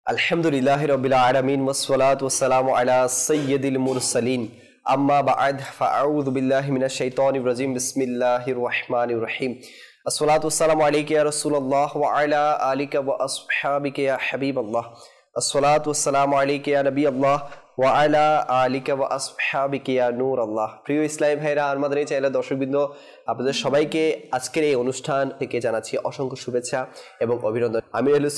আলহামদুলিল্লাহি রাব্বিল আলামিন ওয়াসসালাতু ওয়াসসালামু আলা সাইয়্যিদিল মুরসালিন আম্মা বা'দ ফাআউযু বিল্লাহি মিনাশ শাইতানির রাজিম বিসমিল্লাহির রহমানির রহিম আসসালাতু ওয়াসসালামু আলাইকা ইয়া রাসূলুল্লাহ ওয়া আলা আলিকা ওয়া আসহাবিকা ইয়া হাবিবাল্লাহ আসসালাতু ওয়াসসালামু আলাইকা ইয়া নবিয়াল্লাহ ওয়া আলা আলিকা ওয়া আসহাবিকা ইয়া নূরাল্লাহ। প্রিয় ইসলামী ভাইরা, আমাদের এই চ্যানেলের দর্শকবৃন্দ, আপনাদের সবাইকে আজকের এই অনুষ্ঠান থেকে জানাচ্ছি অসংখ্য শুভেচ্ছা এবং অভিনন্দন। আমি আহলুস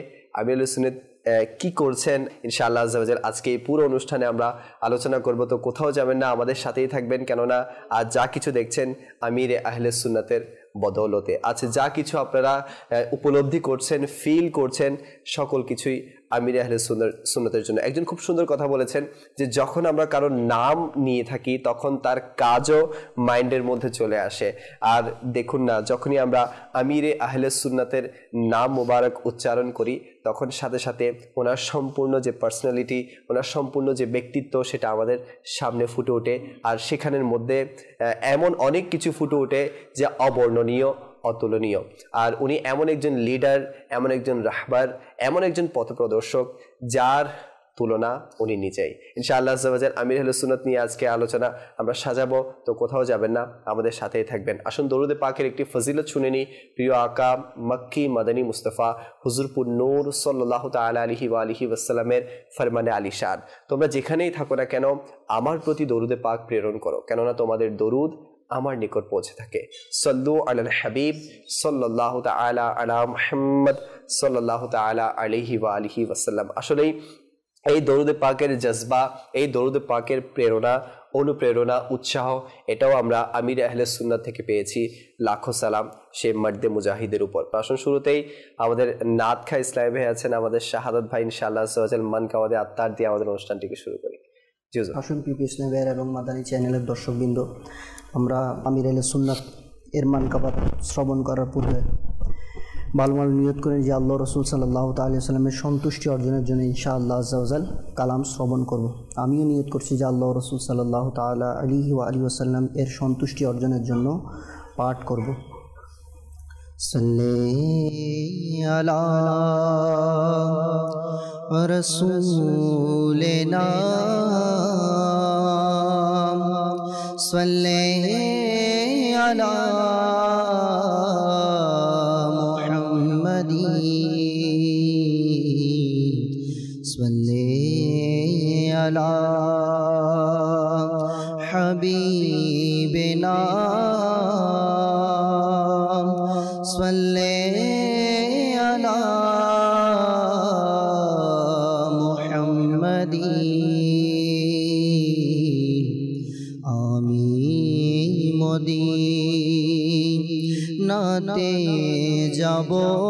সুন্নাত কি করছেন ইনশাআল্লাহ আজ্জা ওয়া জাল। আজকে এই পুরো অনুষ্ঠানে আমরা আলোচনা করব, তো কোথাও যাবেন না, আমাদের সাথেই থাকবেন, কেননা আজ যা কিছু দেখছেন আমির আহলে সুন্নাতের বদৌলতে। আচ্ছা, যা কিছু আপনারা উপলব্ধি করছেন, ফিল করছেন, সকল কিছুই আমির আহলে সুন্নাতের জন্য। একজন খুব সুন্দর কথা বলেছেন যে যখন আমরা কারোর নাম নিয়ে থাকি তখন তার কাজও মাইন্ডের মধ্যে চলে আসে। আর দেখুন না, যখনই আমরা আমিরে আহলে সুন্নাতের নাম মোবারক উচ্চারণ করি তখন সাথে সাথে ওনার সম্পূর্ণ যে পার্সোনালিটি, ওনার সম্পূর্ণ যে ব্যক্তিত্ব, সেটা আমাদের সামনে ফুটে ওঠে। আর সেখানের মধ্যে এমন অনেক কিছু ফুটে ওঠে যা অবর্ণনীয়, অতুলনীয়। আর উনি এমন একজন লিডার, এমন একজন রাহবার, এমন একজন পথপ্রদর্শক যার তুলনা উনি নিজেই। ইনশাআল্লাহ আজ্জা ওয়া জাল আমির আহলে সুন্নাত নিয়ে আজকে আলোচনা আমরা সাজাবো, তো কোথাও যাবেন না, আমাদের সাথেই থাকবেন। আসুন দরুদে পাকের একটি ফজিলত শুনে নিই। প্রিয় আকা মক্কি মাদানী মুস্তাফা হুজুরপুর নূর সাল্লাল্লাহু তাআলা আলাইহি ওয়া আলিহি ওয়াসাল্লামের ফরমানে আলিশান, তোমরা যেখানেই থাকো না কেন আমার প্রতি দরুদে পাক প্রেরণ করো, কেননা তোমাদের দরুদ আমার নিকট পৌঁছে থাকে। সাল্লু আলাল হাবিব সাল্লাল্লাহু তাআলা আলা মুহাম্মদ সাল্লাল্লাহু তাআলা আলাইহি ওয়া আলিহি ওয়াসাল্লাম। আসলেই এই দরুদে পাকের জজবা, এই দরুদে পাকের প্রেরণা, অনুপ্রেরণা, উৎসাহ, এটাও আমরা আমির আহলে সুন্নাত থেকে পেয়েছি। লাখো সালাম সে মর্দে মুজাহিদের উপর। আসুন শুরুতেই আমাদের নাত খা ইসলামী ভাই আছেন, আমাদের শাহাদাত ভাই, ইনশাআল্লাহ আজ্জা ওয়া জাল মান কাওয়াদে আত্মার দিয়ে আমাদের অনুষ্ঠানটিকে শুরু করি। আসুন পিপি ইসলামী ভাইয়ের এবং মাদানী চ্যানেলের দর্শকবৃন্দ, আমরা আমির আহলে সুন্নাত এর মানকাবাত শ্রবণ করার পূর্বে ভালো নিয়ত করেন যে আল্লাহ রসুল সাল্লাল্লাহু তাআলা আলাইহি ওয়াসাল্লামের সন্তুষ্টি অর্জনের জন্য ইনশাআল্লাহ আজ্জা ওয়া জাল কালাম শ্রবণ করব। আমিও নিয়ত করছি যে আল্লাহ রসুল সাল্লাল্লাহু তাআলা আলাইহি ওয়া আলিহি ওয়াসাল্লাম এর সন্তুষ্টি অর্জনের জন্য পাঠ করব। সাল্লি আলা রাসূলিনা সাল্লি আলা সাল্লি আলা হাবিবিনা সাল্লি আলা মুহাম্মাদিন। আমি মদিনাতে যাব,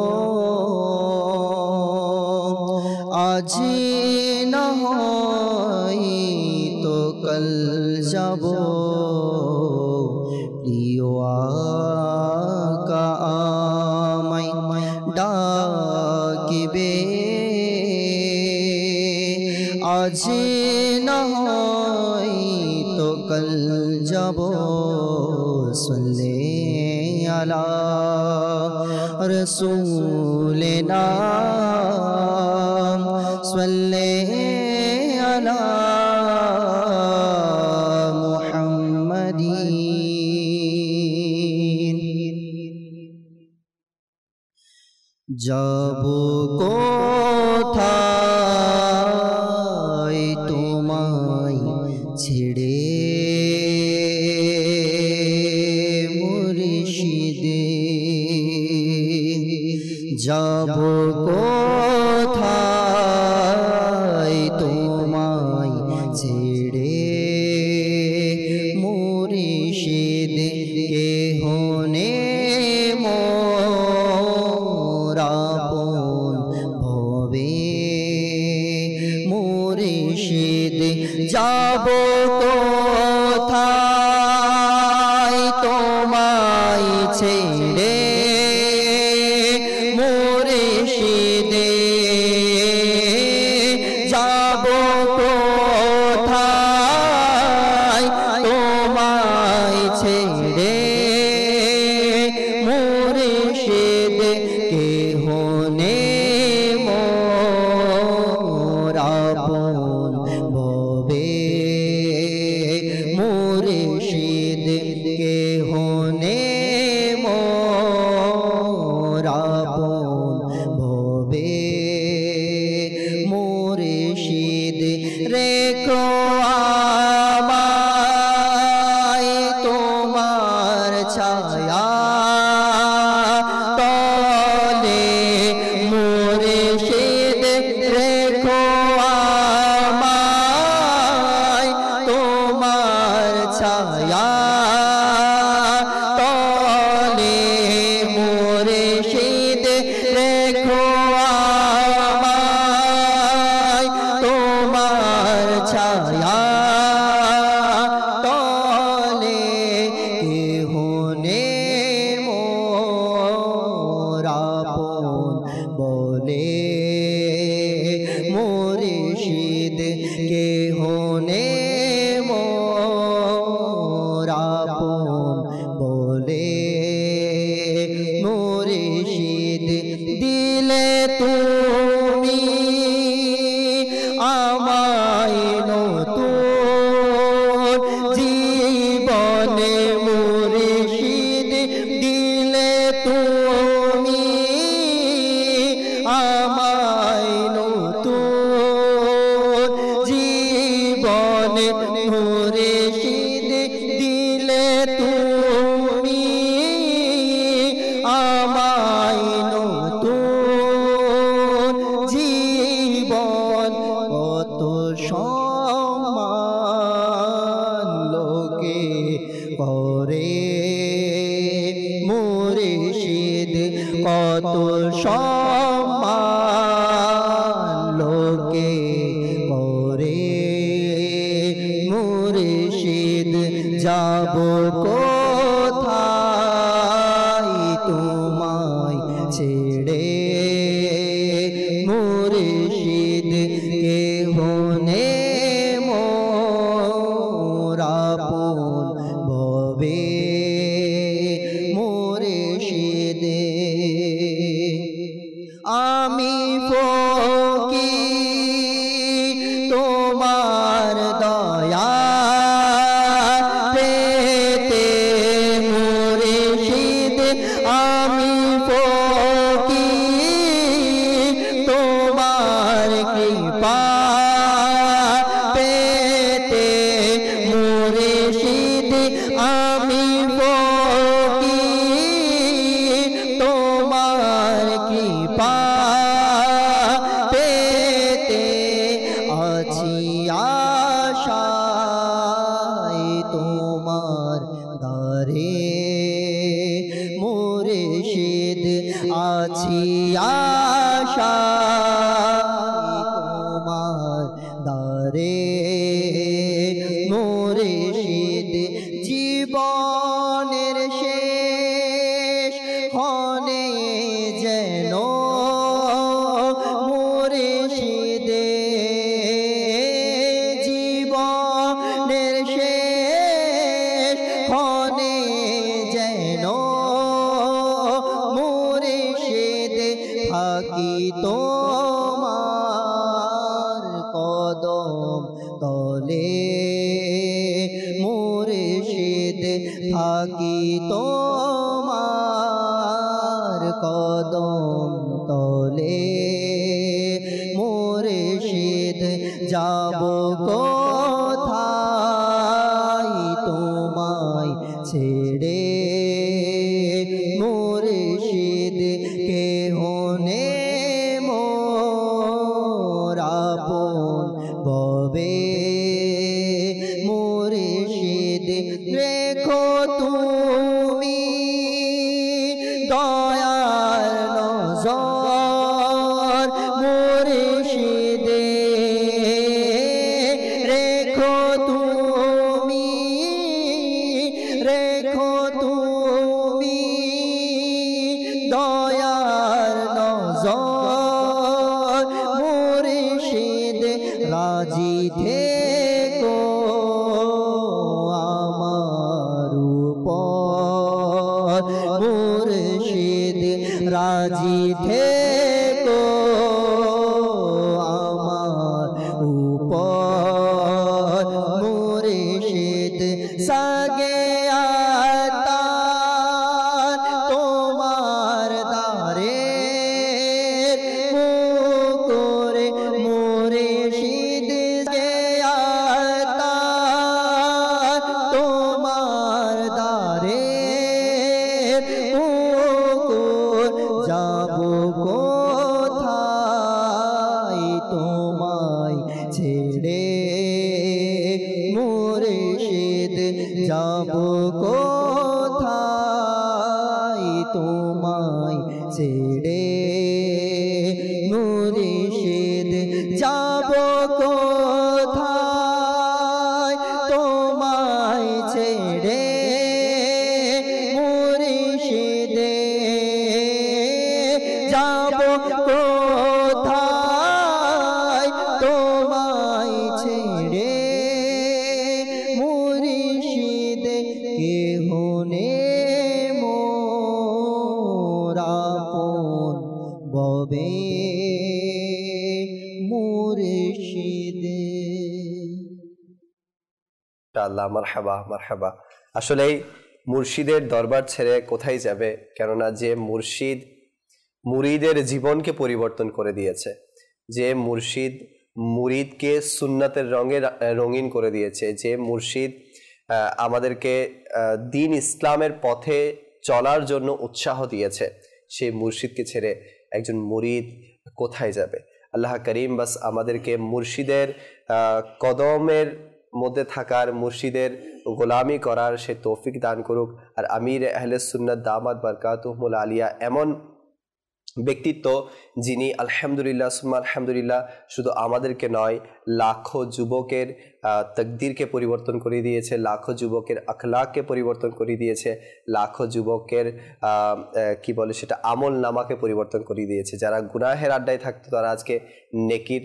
আজ না হয় তো কাল যাব। প্রিয় আকা আমায় ডাকিবে, আজ না হয় তো কাল যাব। সাল্লি আলা রাসূলিনা সাল্লি আলা মুহাম্মাদিন। যাব কোথায় তোমায় ছেড়ে মুর্শিদে, যাব কোথায় তোমায় ছেড়ে মুর্শিদে। কেহ নেই মোর আপন ভবে মুর্শিদে, যাব কোথায় তোমায় ছেড়ে মুর্শিদে, যাব কোথায় তোমায় ছেড়ে মুর্শিদে। কেহ নেই মোর জীবনে মুর্শিদ দিলে তুমি আমায় নতুন জীবন কত সম্মান লোকে করে মুর্শিদ কত সম্মান লোকে করে মুর্শিদ যাব কোথায় তোমায় ছেড়ে মুর্শিদ কেহ নেই মোর আপন ভবে মুর্শিদ আমি ফকির তোমার দয়া পেতে মুর্শিদ আমি ফকির তোমার কৃপা পেতে মুর্শিদ আমি ফকির তোমার কৃপা পেতে আছি আশায় তোমার দ্বারে মুর্শিদ আছি আশায় তোমার দ্বারে মুর্শিদ জীবনের শেষ ক্ষণে যেন মুর্শিদে জীবনের শেষ ক্ষণে যেন মুর্শিদ থাকি তোমার কদম তলে মুর্শিদ থাকি তোমার কদম তলে মুর্শিদ যাব কোথায় তোমায় ছেড়ে মুর্শিদ কেহ নেই মোর আপন ভবে মুর্শিদ রেখো তুমি দয়ার নজর মুর্শিদে রেখো তুমি দয়ার নজর মুর্শিদ রাজি থেকো আমার উপর মুর্শিদ রাজি থেকো আমার উপর মুর্শিদ সাগে আতার তোমার দ্বারে মুকুরে মুর্শিদ গে আতার তোমার দ্বারে মুকুর যাব কোথায় তোমায় ছেড়ে মুর্শিদ যাব কোথায় তোমায় ছেড়ে মুর্শিদ যাব কোথায় তোমায় ছেড়ে মুর্শিদ যাব কোথায় তোমায় ছেড়ে মুর্শিদ কেহ নেই মোর আপন ভবে মুর্শিদ। আল্লাহ মারহাবা মারহাবা। আসলেই মুর্শিদের দরবার ছেড়ে কোথায় যাবে, কেননা যে মুর্শিদ মুরিদের জীবনকে পরিবর্তন করে দিয়েছে, যে মুর্শিদ মুরিদকে সুন্নাতের রঙে রঙিন করে দিয়েছে, যে মুর্শিদ আমাদেরকে দ্বীন ইসলামের পথে চলার জন্য উৎসাহ দিয়েছে, সেই মুর্শিদকে ছেড়ে একজন মুরিদ কোথায় যাবে? আল্লাহ করিম বাস আমাদেরকে মুর্শিদের কদমের মধ্যে থাকার, মুর্শিদের গোলামি করার সে তৌফিক দান করুক। আর আমির আহলে সুন্নাত দামাত বারকাতুহুমুল আলিয়া এমন ব্যক্তিত্ব যিনি আলহামদুলিল্লাহ সুম্মা আলহামদুলিল্লাহ শুধু আমাদেরকে নয়, লাখো যুবকের তাকদীরকে পরিবর্তন করে দিয়েছে, লাখো যুবকের আখলাককে পরিবর্তন করে দিয়েছে, লাখো যুবকের কি বলে সেটা আমল নামাকে পরিবর্তন করে দিয়েছে। যারা গুনাহের আড্ডায় থাকতো তারা আজকে নেকির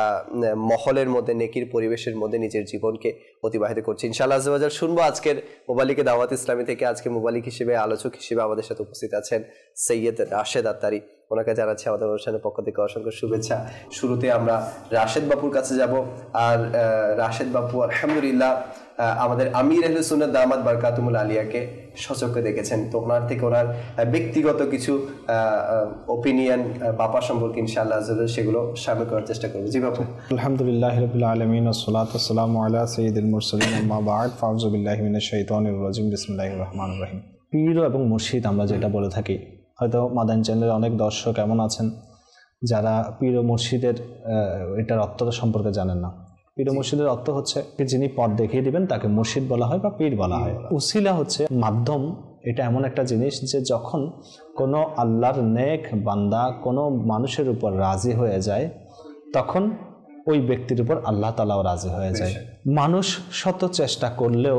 মহলের মধ্যে, নেকির পরিবেশের মধ্যে নিজের জীবনকে অতিবাহিত করছে। ইনশাআল্লাহ আজ্জা ওয়া জাল শুনবো আজকের মুবালিকে দাওয়াত ইসলামী থেকে। আজকে মুবালিক হিসেবে, আলোচক হিসেবে আমাদের সাথে উপস্থিত আছেন সৈয়দ রাশেদ আত্তারি। ওনাকে জানাচ্ছি আমাদের অনুষ্ঠানের পক্ষ থেকে অসংখ্য শুভেচ্ছা। শুরুতে আমরা রাশেদ বাপুর কাছে যাব। আর রাশেদ বাপু আলহামদুলিল্লাহ আমাদের আমির আহলে সুন্নাত দামাত বারকাতুহুমুল আলিয়াকে সচক্ষে দেখেছেন, তো ওনার থেকে ওনার ব্যক্তিগত কিছু ওপিনিয়ন বাপা সম্পর্কে ইনশাআল্লাহ সেগুলো শামিল করার চেষ্টা করব। জি বাপু। আলহামদুলিল্লাহি রাব্বিল আলামিন ওয়া সলাতু ওয়া সালামু আলা সাইয়্যিদিল মুরসালিন আম্মা বা'দ ফাউযু বিল্লাহি মিনাশ শাইতানির রাজিম বিসমিল্লাহির রহমানির রহিম। পীর এবং মুর্শিদ আমরা যেটা বলে থাকি, হয়তো মাদানী চ্যানেলের অনেক দর্শক এমন আছেন যারা পীর ও মুর্শিদের এটার অর্থটা সম্পর্কে জানেন না। পীর ও মুর্শিদের অর্থ হচ্ছে যিনি পথ দেখিয়ে দিবেন তাকে মুর্শিদ বলা হয় বা পীর বলা হয়। উসিলা হচ্ছে মাধ্যম। এটা এমন একটা জিনিস যে যখন কোনো আল্লাহর নেক বান্দা কোনো মানুষের উপর রাজি হয়ে যায়, তখন ওই ব্যক্তির উপর আল্লাহ তাআলাও রাজি হয়ে যায়। মানুষ শত চেষ্টা করলেও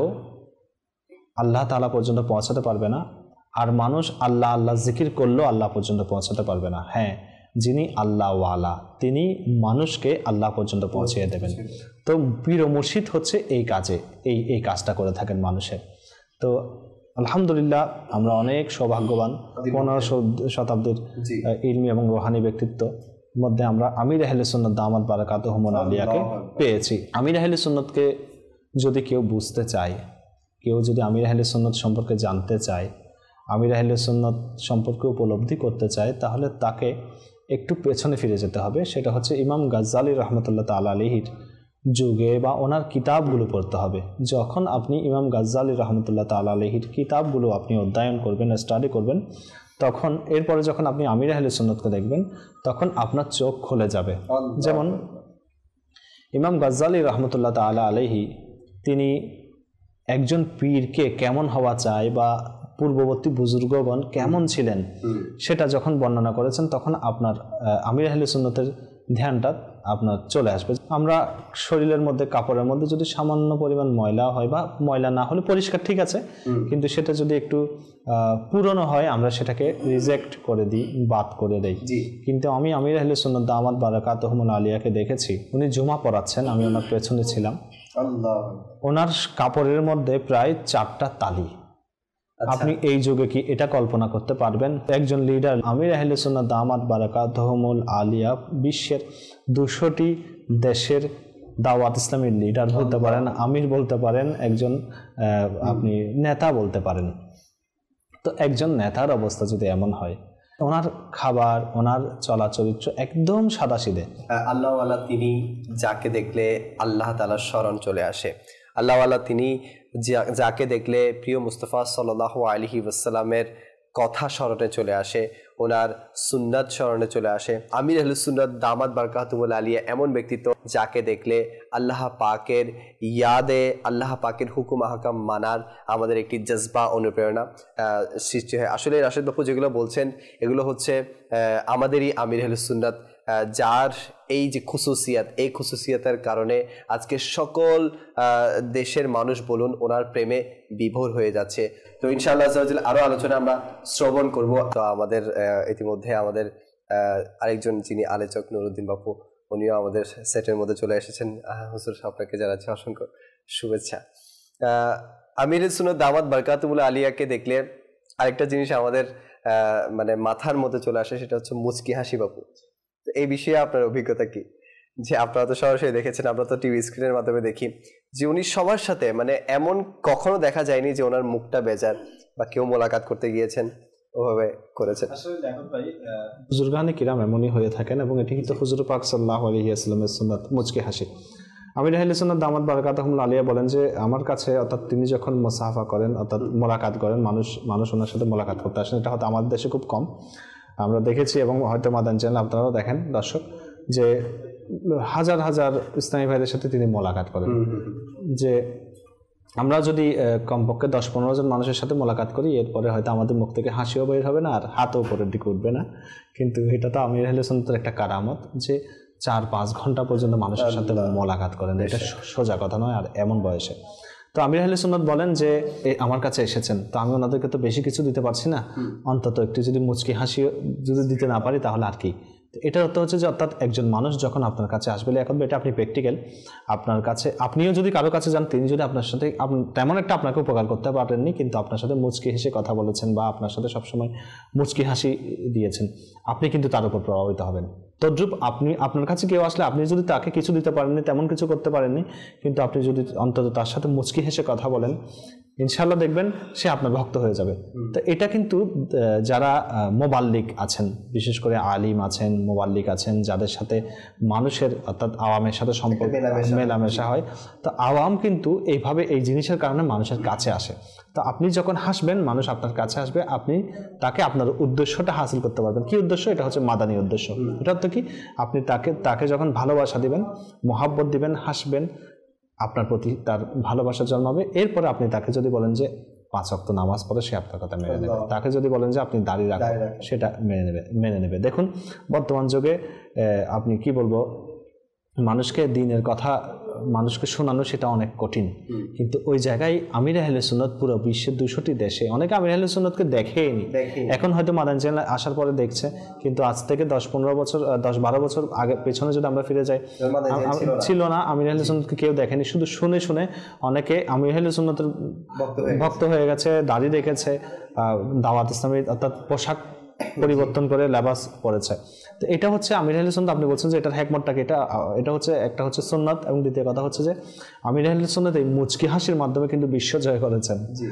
আল্লাহ তাআলা পর্যন্ত পৌঁছাতে পারবে না, আর মানুষ আল্লাহ আল্লাহ জিকির করলেও আল্লাহ পর্যন্ত পৌঁছাতে পারবে না। হ্যাঁ, যিনি আল্লাহ ওয়ালা তিনি মানুষকে আল্লাহ পর্যন্ত পৌঁছিয়ে দেবেন। তো পীর ও মুর্শিদ হচ্ছে এই কাজে, এই কাজটা করে থাকেন মানুষের। তো আলহামদুলিল্লাহ আমরা অনেক সৌভাগ্যবান, 15 শতাব্দীর ইলমি এবং রুহানি ব্যক্তিত্ব মধ্যে আমরা আমির আহলে সুন্নাত দামাত বারাকাতুহুমুল আলিয়াকে পেয়েছি। আমির আহলে সুন্নাতকে যদি কেউ বুঝতে চায়, কেউ যদি আমির আহলে সুন্নাত সম্পর্কে জানতে চায়, আমির আহলে সুন্নাত সম্পর্কে উপলব্ধি করতে চায়, তাহলে তাকে একটু পেছনে ফিরে যেতে হবে। সেটা হচ্ছে ইমাম গাজ্জালী রহমতুল্লাহ তাআলা আলাইহির যুগে বা ওনার কিতাবগুলো পড়তে হবে। যখন আপনি ইমাম গাজ্জালী রহমতুল্লাহ তাআলা আলাইহির কিতাবগুলো আপনি অধ্যয়ন করবেন, স্টাডি করবেন, তখন এরপরে যখন আপনি আমির আহলে সুন্নাতকে দেখবেন, তখন আপনার চোখ খুলে যাবে। যেমন ইমাম গাজ্জালী রহমতুল্লাহ তাআলা আলাইহি তিনি একজন পীরকে কেমন হওয়া চায় বা পূর্ববর্তী বুজুর্গগণ কেমন ছিলেন সেটা যখন বর্ণনা করেছেন, তখন আপনার আমির আহলে সুন্নাতের ধ্যানটা আপনার চলে আসবে। আমরা শরীরের মধ্যে, কাপড়ের মধ্যে যদি সামান্য পরিমাণ ময়লা হয় বা ময়লা না হলে পরিষ্কার ঠিক আছে, কিন্তু সেটা যদি একটু পুরনো হয় আমরা সেটাকে রিজেক্ট করে দিই, বাদ করে দেই। কিন্তু আমি আমির আহলে সুন্নাত দামাত বারাকাতুহুমুল আলিয়াকে দেখেছি, উনি জুমা পড়াচ্ছেন, আমি ওনার পেছনে ছিলাম। ওনার কাপড়ের মধ্যে প্রায় 4টা তালি। আপনি এই যুগে কি এটা কল্পনা করতে পারবেন? একজন লিডার আমির আহলে সুন্নাত দামাত বারাকাতুহুমুল আলিয়া বিশ্বের 200টি দেশের দাওয়াত ইসলামের লিডার বলতে পারেন, আমির বলতে পারেন, একজন আপনি নেতা বলতে পারেন। তো একজন নেতার অবস্থা যদি এমন হয়, ওনার খাবার, ওনার চলাচরিত্র একদম সাদাসিধে। আল্লাহ ওয়ালা তিনি যাকে দেখলে আল্লাহ তাআলার স্মরণ চলে আসে। আল্লাহ ওয়ালা তিনি যাকে দেখলে প্রিয় মুস্তাফা সাল্লাল্লাহু আলাইহি ওয়াসাল্লামের কথা স্মরণে চলে আসে, ওনার সুন্নাত স্মরণে চলে আসে। আমির আহলে সুন্নাত দামাত বারাকাতুহুমুল আলিয়া এমন ব্যক্তিত্ব যাকে দেখলে আল্লাহ পাকের ইয়াদে, আল্লাহ পাকের হুকুম আহকাম মানার আমাদের একটি জজবা, অনুপ্রেরণা সৃষ্টি হয়। আসলে রাশেদ বাপু যেগুলো বলছেন এগুলো হচ্ছে আমাদেরই আমির আহলে সুন্নাত, যার এই যে খুসুসিয়াত, এই খুসুসিয়াতের কারণে আজকে সকল দেশের মানুষ বলুন ওনার প্রেমে বিভোর হয়ে যাচ্ছে। তো ইনশাআল্লাহ আরো আলোচনা আমরা শ্রবণ করব। তো আমাদের ইতিমধ্যে আমাদের আরেকজন যিনি আলোচক নুরুদ্দিন বাপু, উনিও আমাদের সেটের মধ্যে চলে এসেছেন। হুজুর আপনাকে জানাচ্ছি অসংখ্য শুভেচ্ছা। আমির সুন্নাত দামাত বারাকাতুহুমুল আলিয়াকে দেখলে আরেকটা জিনিস আমাদের মানে মাথার মধ্যে চলে আসে, সেটা হচ্ছে মুচকি হাসি বাপু। এই বিষয়ে আপনার অভিজ্ঞতা কি? যে আপনারা তো সরাসরি দেখেছেন, আমরা তো টিভি স্ক্রিনের মাধ্যমে দেখি যে উনি সবার সাথে, মানে এমন কখনো দেখা যায়নি যে ওনার মুখটা বেজার বা কেউ মোলাকাত করতে গিয়েছেন ওভাবে করেছেন। আসলে দেখুন ভাই, বুজুর্গানে কিরাম এমনই হয়ে থাকেন এবং এটি কিন্তু হুজুর পাক সাল্লাল্লাহু আলাইহি ওয়াসাল্লামের সুন্নাত মুচকি হাসি। আমির আহলে সুন্নাত দামাত বারাকাতুহুম আলিয়া বলেন যে আমার কাছে, অর্থাৎ তিনি যখন মুসাফা করেন, অর্থাৎ মোলাকাত করেন, মানুষ ওনার সাথে মোলাকাত করতে আসেন, এটা হয়তো আমাদের দেশে খুব কম আমরা দেখেছি এবং হয়তো মাদান চ্যানেল আপনারাও দেখেন দর্শক, যে হাজার হাজার ইসলামী ভাইদের সাথে তিনি মোলাকাত করেন। যে আমরা যদি কমপক্ষে 10-15 জন মানুষের সাথে মোলাকাত করি, এরপরে হয়তো আমাদের মুখ থেকে হাসিও বের হবে না আর হাতও উপরের দিকে উঠবে না, কিন্তু এটা তো আমির আহলে সুন্নাতের একটা কারামত যে 4-5 ঘন্টা পর্যন্ত মানুষের সাথে মোলাকাত করেন। এটা সোজা কথা নয়, আর এমন বয়সে। তো আমির আহলে সুন্নাত বলেন যে আমার কাছে এসেছেন, তো আমি ওনাদেরকে তো বেশি কিছু দিতে পারছি না, অন্তত একটু যদি মুচকি হাসি যদি দিতে না পারি তাহলে আর কি। এটা অর্থ হচ্ছে যে অর্থাৎ একজন মানুষ যখন আপনার কাছে আসবে, এখন এটা আপনি প্র্যাকটিক্যাল, আপনার কাছে আপনিও যদি কারো কাছে যান, তিনি যদি আপনার সাথে তেমন একটা আপনাকে উপকার করতে পারেননি, কিন্তু আপনার সাথে মুচকি হেসে কথা বলেছেন বা আপনার সাথে সবসময় মুচকি হাসি দিয়েছেন, আপনি কিন্তু তার উপর প্রভাবিত হবেন। তদ্রূপ আপনি আপনার কাছে কেউ আসলে আপনি যদি তাকে কিছু দিতে পারেননি, তেমন কিছু করতে পারেননি, কিন্তু আপনি যদি অন্তত তার সাথে মুচকি হেসে কথা বলেন, ইনশাআল্লাহ দেখবেন সে আপনার ভক্ত হয়ে যাবে। তো এটা কিন্তু যারা মোবাল্লিক আছেন, বিশেষ করে আলিম আছেন, মোবাল্লিক আছেন, যাদের সাথে মানুষের অর্থাৎ আওয়ামের সাথে সম্পর্ক মেলামেশা হয়, তো আওয়াম কিন্তু এইভাবে এই জিনিসের কারণে মানুষের কাছে আসে। তো আপনি যখন হাসবেন, মানুষ আপনার কাছে আসবে, আপনি তাকে আপনার উদ্দেশ্যটা হাসিল করতে পারবেন। কি উদ্দেশ্য? এটা হচ্ছে মাদানী উদ্দেশ্য। এটা তো কি, আপনি তাকে যখন ভালোবাসা দিবেন, মহাব্বত দিবেন, হাসবেন, আপনার প্রতি তার ভালোবাসা জন্মাবে। এরপরে আপনি তাকে যদি বলেন যে 5 ওয়াক্ত নামাজ পড়ে, সে আপনার কথা মেনে নেবে। তাকে যদি বলেন যে আপনি দাড়ি রাখেন, সেটা মেনে নেবে। দেখুন বর্তমান যুগে আপনি কি বলবো, মানুষকে দ্বীনের কথা মানুষকে শোনানো সেটা অনেক কঠিন, কিন্তু ওই জায়গায় আমির আহলে সুন্নাত পুরো বিশ্বের 200টি দেশে অনেকে আমির আহলে সুন্নাতকে দেখেনি, এখন হয়তো মাদান চ্যানেল আসার পরে দেখছে, কিন্তু আজ থেকে 10-15 বছর 10-12 বছর আগে পেছনে যদি আমরা ফিরে যাই, ছিল না, আমির আহলে সুন্নাতকে কেউ দেখেনি। শুধু শুনে শুনে অনেকে আমির আহলে সুন্নাতের ভক্ত হয়ে গেছে, দাড়ি রেখেছে, দাওয়াত ইসলামী অর্থাৎ পোশাক পরিবর্তন করে লেবাস পড়েছে। তো এটা হচ্ছে আমির আহলে সুন্নাত। আপনি বলছেন যে এটার হিকমতটাকে, এটা হচ্ছে একটা হচ্ছে সুন্নাত, এবং দ্বিতীয় কথা হচ্ছে যে আমির আহলে সুন্নাত এই মুচকি হাসির মাধ্যমে কিন্তু বিশ্ব জয় করেছেন। জি,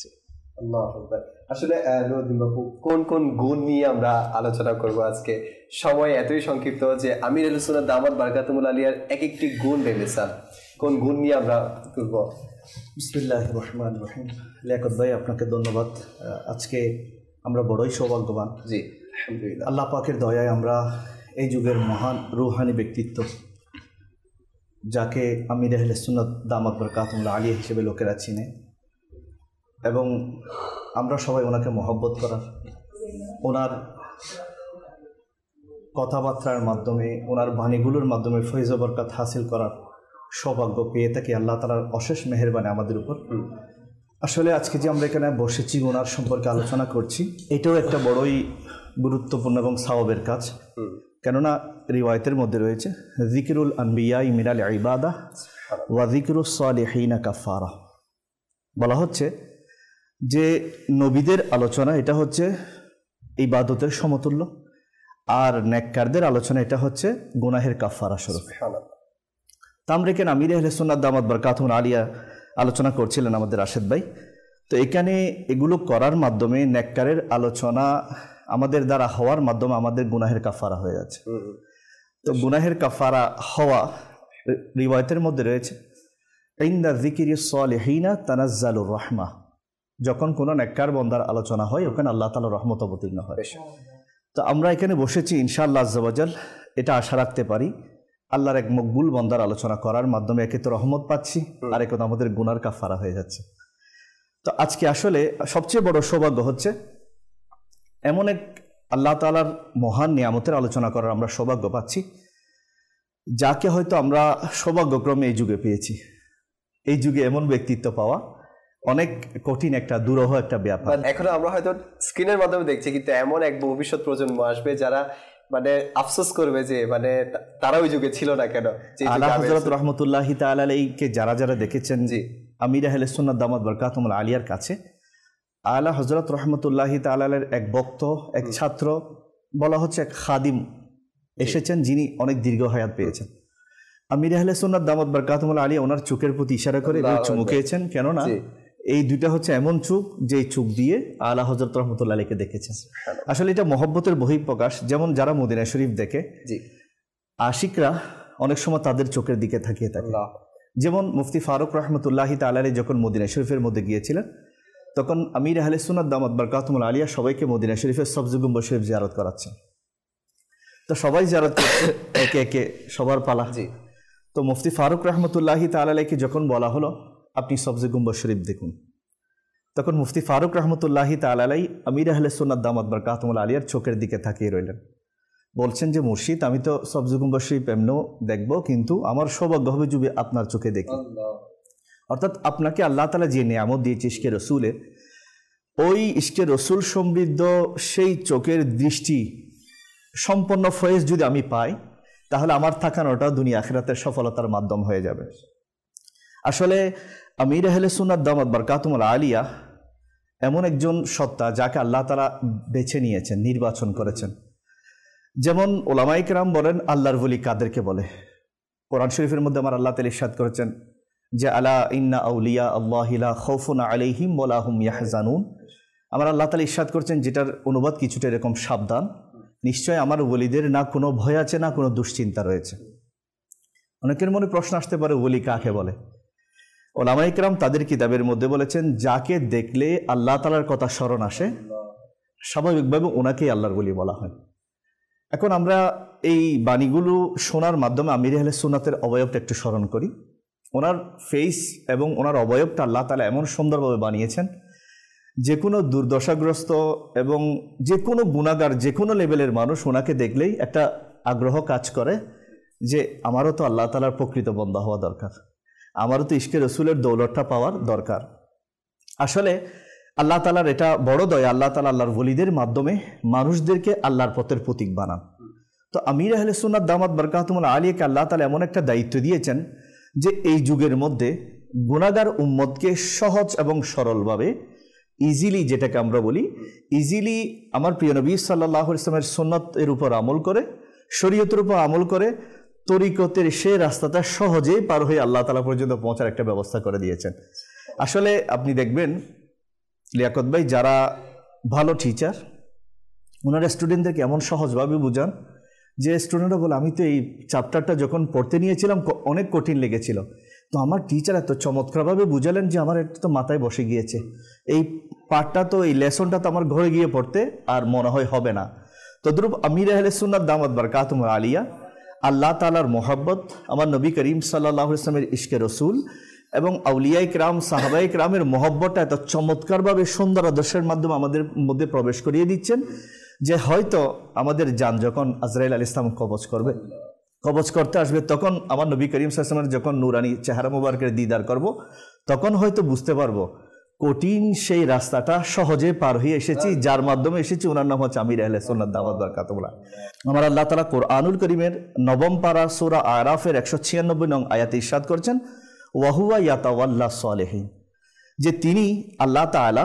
আল্লাহু আকবার। আসলে নুরুদ্দিন বাবু, কোন কোন গুণ নিয়ে আমরা আলোচনা করব আজকে? সময় এতই সংক্ষিপ্ত যে আমির আহলে সুন্নাত দামাত বারকাতুহুম আলিয়ার এক একটি গুণ রেলেসান, কোন গুণ নিয়ে আমরা তুলব? বিসমিল্লাহির রহমানির রহিম। লিয়াকত ভাই, আপনাকে ধন্যবাদ। আজকে আমরা বড়ই সৌভাগ্যবান। জি, আলহামদুলিল্লাহ। আল্লাহ পাকের দয়ায় আমরা এই যুগের মহান রুহানি ব্যক্তিত্ব, যাকে আমির আহলে সুন্নাত দামাত বারকাতুহুম আলিয়া হিসেবে লোকেরা চিনে, এবং আমরা সবাই ওনাকে মহব্বত করার, ওনার কথাবার্তার মাধ্যমে, ওনার বাণীগুলোর মাধ্যমে ফয়জ বরকত হাসিল করার সৌভাগ্য পেয়ে থাকি। আল্লাহ তাআলার অশেষ মেহেরবানি আমাদের উপর। আসলে আজকে যে আমরা এখানে বসেছি, ওনার সম্পর্কে আলোচনা করছি, এটাও একটা বড়ই গুরুত্বপূর্ণ এবং সওয়াবের কাজ। কেননা রিওয়ায়াতের মধ্যে রয়েছে যিকরুল আনবিয়া মিনাল ইবাদা ওয়া যিকরুস সালিহিনা কাফারা। বলা হচ্ছে যে নবীদের আলোচনা এটা হচ্ছে ইবাদতের সমতুল্য, আর নেককারদের আলোচনা এটা হচ্ছে গুনাহের কাফারা স্বরূপ। তা আমরা এখানে আমির আহলে সুন্নাত দামাত বারকাতুহুম আলিয়া আলোচনা করছিলেন আমাদের রাশেদ ভাই। তো এখানে এগুলো করার মাধ্যমে, নেককারের আলোচনা আমাদের দ্বারা হওয়ার মাধ্যমে আমাদের গুনাহের কাফারা হয়ে যাচ্ছে। তো গুনাহের কাফারা হওয়া রিওয়ায়াতের মধ্যে রয়েছে ইনদা যিকরিস সালিহিনা তানাজ্জালুর রাহমা। যখন কোনো নেককার বান্দার আলোচনা হয়, ওখানে আল্লাহ তাআলার রহমত অবতীর্ণ হয়। তো আমরা এখানে বসেছি, ইনশাআল্লাহ আজ্জা ওয়া জাল এটা আশা রাখতে পারি, আল্লাহর এক মকবুল বান্দার আলোচনা করার মাধ্যমে একে তো রহমত পাচ্ছি, আর একে তো আমাদের গুনার কাফারা হয়ে যাচ্ছে। তো আজকে আসলে সবচেয়ে বড় সৌভাগ্য হচ্ছে এমন এক আল্লাহ তাআলার মহান নিয়ামতের আলোচনা করার আমরা সৌভাগ্য পাচ্ছি, যাকে হয়তো আমরা সৌভাগ্যক্রমে এই যুগে পেয়েছি। এই যুগে এমন ব্যক্তিত্ব পাওয়া অনেক কঠিন, একটা দুরূহ একটা ব্যাপার। এখন আমরা হয়তো স্ক্রিনের মাধ্যমে দেখছি, কিন্তু এমন এক ভবিষ্যৎ প্রজন্ম আসবে যারা মানে আফসোস করবে যে মানে তারা ওই যুগে ছিল না কেন। আলা হযরত রাহমাতুল্লাহি তাআলা আলাইহিকে যারা যারা দেখেছেন জি আমির আহলে সুন্নাত দামাত বারকাতুহুম আলিয়ার কাছে, আলা হযরত রাহমাতুল্লাহি তাআলা আলাইহির এক ভক্ত, এক ছাত্র, বলা হচ্ছে এক খাদিম এসেছেন, যিনি অনেক দীর্ঘ হায়াত পেয়েছেন। আমির আহলে সুন্নাত দামাত বারকাতুহুম আলিয়া ওনার চোখের প্রতি ইশারা করে চুমু খেয়েছেন, কেননা এই দুইটা হচ্ছে এমন চোখ যে চোখ দিয়ে আলা হযরত রাহমাতুল্লাহ আলাইহিকে দেখেছেন। আসলে এটা মহব্বতের বহিঃপ্রকাশ। যেমন যারা মদিনা শরীফ দেখে, আশিকরা অনেক সময় তাদের চোখের দিকে তাকিয়ে থাকে। যেমন মুফতি ফারুক রহমতুল্লাহি তাআলা আলাইহি যখন মদিনা শরীফের মধ্যে গিয়েছিলেন, তখন আমির আহলে সুন্নাত দামাত বারকাতুহুল আলিয়া সবাইকে মদিনা শরীফের সবজে গুম্বদ শরীফ জিয়ারত করাচ্ছেন। তো সবাই জিয়ারত করছে, একে একে সবার পালা। তো মুফতি ফারুক রহমতুল্লাহি তাআলা আলাইহিকে যখন বলা হলো আপনি সবজে গুম্বদ শরীফ দেখুন, তখন মুফতি ফারুক রহমতুল্লাহি তাআলা আলাইহি আমির আহলে সুন্নাত দামাত বারকাতুহুল আলিয়ার চোখের দিকে তাকিয়ে রইলেন। বলছেন যে মুর্শিদ, আমি তো সবজে গুম্বদ শরীফ এমনও দেখবো, কিন্তু আমার সৌভাগ্য হবে যদি আপনার চোখে দেখি। অর্থাৎ আপনাকে আল্লাহ তাআলা যে নিয়ামত দিয়েছে ইশকে রসুলের, ওই ইশকে রসুল সমৃদ্ধ সেই চোখের দৃষ্টি সম্পন্ন ফয়েজ যদি আমি পাই, তাহলে আমার থাকানোটা দুনিয়া আখিরাতের সফলতার মাধ্যম হয়ে যাবে। আসলে আমির আহলে সুন্নাত দামাত বারকাতুহুল আলিয়া এমন একজন সত্তা যাকে আল্লাহ তাআলা বেছে নিয়েছেন, নির্বাচন করেছেন। যেমন ওলামায়ে কেরাম বলেন আল্লাহর ওলি কাদেরকে বলে। কোরআন শরীফের মধ্যে আমার আল্লাহ তাআলা ইরশাদ করেছেন যে আলা ইন্না আউলিয়া আল্লাহি লা খাউফুন আলাইহিম ওয়া লা হুম ইয়াহজানুন। আমার আল্লাহ তাআলা ইরশাদ করেছেন, যেটার অনুবাদ কিছুটা এরকম, সাবধান, নিশ্চয় আমার ওলিদের না কোনো ভয় আছে না কোনো দুশ্চিন্তা রয়েছে। অনেকের মনে প্রশ্ন আসতে পারে ওলি কাকে বলে? ওলামায়ে কেরাম তাদের কিতাবের মধ্যে বলেছেন, যাকে দেখলে আল্লাহ তাআলার কথা স্মরণ আসে, স্বাভাবিকভাবে ওনাকেই আল্লাহর ওলি বলা হয়। এখন আমরা এই বাণীগুলো শোনার মাধ্যমে আমির আহলে সুন্নাতের অবয়বটা একটু স্মরণ করি। ওনার ফেস এবং ওনার অবয়বটা আল্লাহ তাআলা এমন সুন্দরভাবে বানিয়েছেন, যে কোনো দুর্দশাগ্রস্ত এবং যে কোনো গুনাহগার, যে কোনো লেভেলের মানুষ ওনাকে দেখলেই একটা আগ্রহ কাজ করে যে আমারও তো আল্লাহ তাআলার প্রকৃত বান্দা হওয়া দরকার, আমারও তো ইশকে রসুলের দৌলতটা পাওয়ার দরকার। আসলে আল্লাহ তাআলার এটা বড় দয়া, আল্লাহ তাআলা আল্লাহর ওলিদের মাধ্যমে মানুষদেরকে আল্লাহর পথের প্রতীক বানান। তো আমির আহলে সুন্নাত দামাত বারকাতুহুল আলিয়াকে আল্লাহ তাআলা এমন একটা দায়িত্ব দিয়েছেন যে এই যুগের মধ্যে গুনাহগার উম্মতকে সহজ এবং সরলভাবে, ইজিলি, যেটাকে আমরা বলি ইজিলি, আমার প্রিয় নবী সাল্লাল্লাহু আলাইহি ওয়াসাল্লামের সুন্নতের উপর আমল করে, শরীয়তের উপর আমল করে, তরিকতের সে রাস্তাটা সহজেই পার হয়ে আল্লাহ তাআলা পর্যন্ত পৌঁছার একটা ব্যবস্থা করে দিয়েছেন। আসলে আপনি দেখবেন লিয়াকত ভাই, যারা ভালো টিচার, ওনারা স্টুডেন্টদেরকে এমন সহজভাবে বুঝান যে স্টুডেন্টরা বলে, আমি তো এই চ্যাপ্টারটা যখন পড়তে নিয়েছিলাম অনেক কঠিন লেগেছিল, তো আমার টিচার এত চমৎকারভাবে বুঝালেন যে আমার এটা তো মাথায় বসে গিয়েছে, এই পাঠটা তো, এই লেসনটা তো আমার ঘরে গিয়ে পড়তে আর মনে হয় হবে না। তদ্রূপ আমির আহলে সুন্নাত দামাত বারকাতুহুল আলিয়া আল্লাহ তাআলার মোহাব্বত, আমার নবী করিম সাল্লাল্লাহু আলাইহি ওয়াসাল্লামের ইশকে রসুল এবং আউলিয়ায়ে কেরাম, সাহাবায়ে কেরামের মহব্বতটা এত চমৎকারভাবে সুন্দর আদর্শের মাধ্যমে আমাদের মধ্যে প্রবেশ করিয়ে দিচ্ছেন যে হয়তো আমাদের জান যখন আজরাইল আলাইহিস সালাম কবজ করতে আসবে, তখন আমার নবী করিম সাল্লাল্লাহু আলাইহি ওয়াসাল্লামের যখন নূরানি চেহারা মুবারকের দিদার করব, তখন হয়তো বুঝতে পারবো কঠিন সেই রাস্তাটা সহজে পার হয়ে এসেছি, যার মাধ্যমে এসেছি। ওনার নাম হচ্ছে আমির আহলে সুন্নাত দাওয়াত বারকাতুহুল। আমার আল্লাহ তাআলা কোরআনুল কারীমের 9 পারা সূরা আরাফের 196 নং আয়াতে ইরশাদ করেছেন, ওয়াহুয়া ইয়াতাওয়াল্লা সালেহিন, যে তিনি আল্লাহ তাআলা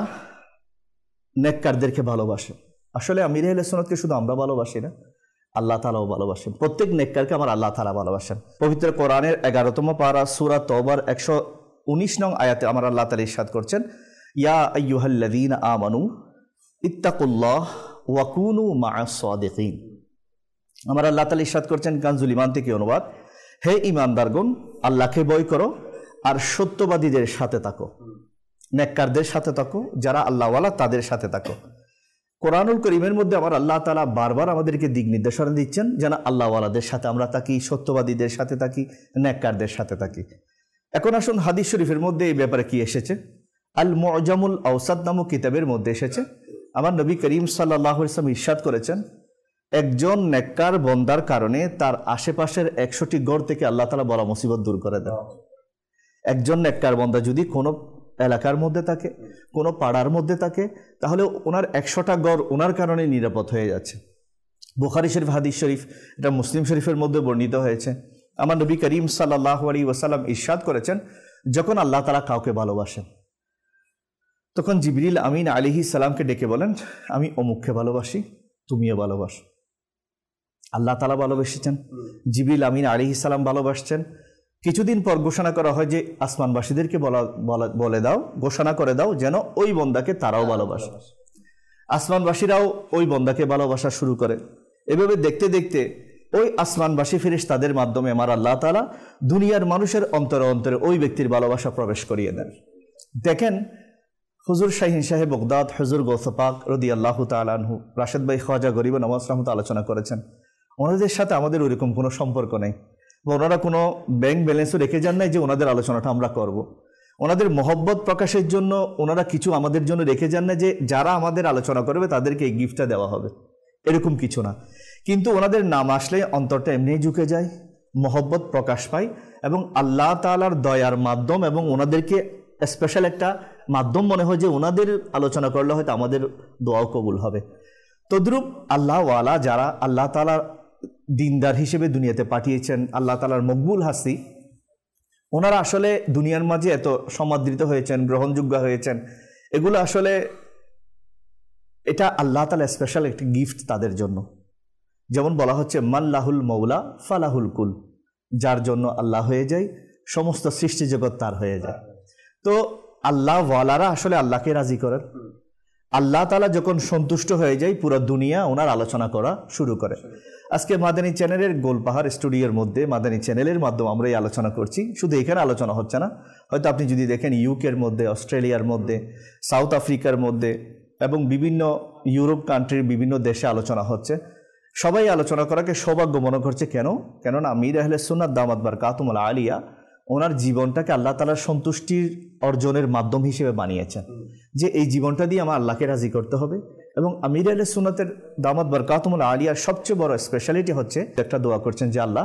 নেককারদেরকে ভালোবাসেন। আসলে আমির আহলে সুন্নাতকে শুধু আমরা ভালোবাসি না, আল্লাহ তাআলাও ভালোবাসেন। প্রত্যেক নেককারকে আমার আল্লাহ তাআলা ভালোবাসেন। পবিত্র কোরআনের 11তম পারা সূরা তওবার 119 নং আয়াতে আমার আল্লাহ তাআলা ইরশাদ করছেন, ইয়া আইয়ুহাল্লাযীনা আমানু ইত্তাকুল্লাহ ওয়া কুনু মা'আস সাদিকিন। আমার আল্লাহ তাআলা ইরশাদ করছেন কানজুল ঈমান থেকে অনুবাদ, হে ঈমানদারগণ, আল্লাহকে ভয় করো আর সত্যবাদীদের সাথে থাকো, নেককারদের সাথে থাকো, যারা আল্লাহওয়ালা তাদের সাথে থাকো। কোরআনুল কারীমের মধ্যে আমার আল্লাহ তাআলা বারবার আমাদেরকে দিক নির্দেশনা দিচ্ছেন যেন আল্লাহওয়ালাদের সাথে আমরা থাকি, সত্যবাদীদের সাথে থাকি, নেককারদের সাথে থাকি। এখন আসুন হাদিস শরীফের মধ্যে এই ব্যাপারে কি এসেছে। আল মুআজামুল আওসাত নামক কিতাবের মধ্যে এসেছে, আমার নবী করিম সাল্লাল্লাহু আলাইহি ওয়াসাল্লাম ইরশাদ করেছেন, একজন নেককার বান্দার কারণে তার আশেপাশের 100টি গড় থেকে আল্লাহ তাআলা বড় মুসিবত দূর করে দেন। একজন নেককার বান্দা যদি কোনো এলাকার মধ্যে থাকে, কোনো পাড়ার মধ্যে থাকে, তাহলে ওনার 100টা গড় ওনার কারণে নিরাপদ হয়ে যাচ্ছে। বুখারী শরীফ হাদিস শরীফ, এটা মুসলিম শরীফের মধ্যে বর্ণিত হয়েছে। আমার নবী করিম সাল্লাল্লাহু আলাইহি ওয়াসাল্লাম ইরশাদ করেছেন, যখন আল্লাহ তাআলা কাউকে ভালোবাসেন, তখন জিবরিল আমিন আলাইহিস সালামকে ডেকে বলেন, আমি অমুককে ভালোবাসি, তুমিও ভালোবাসো। আল্লাহ তাআলা ভালোবেসেছেন, জিবরিল আমিন আলাইহিস সালাম ভালোবাসছেন, কিছুদিন পর ঘোষণা করা হয় যে আসমানবাসীদেরকে বলে দাও, ঘোষণা করে দাও যেন ওই বন্দাকে তারাও ভালোবাসে। আসমানবাসীরাও ওই বন্দাকে ভালোবাসা শুরু করে। এভাবে দেখতে দেখতে ওই আসমানবাসী ফেরেশতাদের মাধ্যমে আমার আল্লাহ তাআলা দুনিয়ার মানুষের অন্তরে অন্তরে ওই ব্যক্তির ভালোবাসা প্রবেশ করিয়ে দেন। দেখেন, হুজুর শাহীন সাহেব বগদাদ, হুজুর গৌস পাক রাদিয়াল্লাহু তাআলা আনহু, রাশেদ ভাই খাজা গরিব নওয়াজ রহমতুল্লাহ আলোচনা করেছেন, ওনাদের সাথে আমাদের ওইরকম কোনো সম্পর্ক নেই, বা ওনারা কোনো ব্যাংক ব্যালেন্সও রেখে যান নাই যে ওনাদের আলোচনাটা আমরা করব। ওনাদের মহব্বত প্রকাশের জন্য ওনারা কিছু আমাদের জন্য রেখে যান না যে যারা আমাদের আলোচনা করবে তাদেরকে এই গিফটটা দেওয়া হবে, এরকম কিছু না। কিন্তু ওনাদের নাম আসলে অন্তরটা এমনিই ঝুঁকে যায়, মহব্বত প্রকাশ পায়, এবং আল্লাহ তাআলার দয়ার মাধ্যম এবং ওনাদেরকে স্পেশাল একটা মাধ্যম মনে হয় যে ওনাদের আলোচনা করলে হয়তো আমাদের দোয়াও কবুল হবে। তদ্রূপ আল্লাহওয়ালা যারা আল্লাহ তাআলা দিনদার হিসেবে দুনিয়াতে পাঠিয়েছেন, আল্লাহ তাআলার মকবুল হাসি, ওনারা আসলে দুনিয়ার মাঝে এত সমাদৃত হয়েছেন, গ্রহণযোগ্য হয়েছেন, এগুলো আসলে এটা আল্লাহ তাআলা স্পেশাল একটি গিফট তাদের জন্য। যেমন বলা হচ্ছে মাল্লাহুল মৌলা ফালাহুল কুল, যার জন্য আল্লাহ হয়ে যায় সমস্ত সৃষ্টি জগৎ তার হয়ে যায়। তো আল্লাহ ওয়ালারা আসলে আল্লাহকে রাজি করেন। আল্লাহ তাআলা যখন সন্তুষ্ট হয়ে যায় পুরো দুনিয়া ওনার আলোচনা করা শুরু করে। আজকে মাদানী চ্যানেলের গোলপাহাড় স্টুডিওর মধ্যে মাদানী চ্যানেলের মাধ্যমে আমরা এই আলোচনা করছি। শুধু এখানে আলোচনা হচ্ছে না, হয়তো আপনি যদি দেখেন ইউকের মধ্যে, অস্ট্রেলিয়ার মধ্যে, সাউথ আফ্রিকার মধ্যে এবং বিভিন্ন ইউরোপ কান্ট্রির বিভিন্ন দেশে আলোচনা হচ্ছে। সবাই আলোচনা করাকে সৌভাগ্য মনে করছে। কেননা আমির আহলে সুন্নাত দামাত বারকাতুহুল আলিয়া ওনার জীবনটাকে আল্লাহ তাআলার সন্তুষ্টির অর্জনের মাধ্যম হিসেবে বানিয়েছেন, যে এই জীবনটা দিয়ে আমার আল্লাহকে রাজি করতে হবে। এবং আমির আহলে সুন্নাতের দামাত বারকাতুহুল আলিয়ার সবচেয়ে বড় স্পেশালিটি হচ্ছে একটা দোয়া করছেন যে আল্লাহ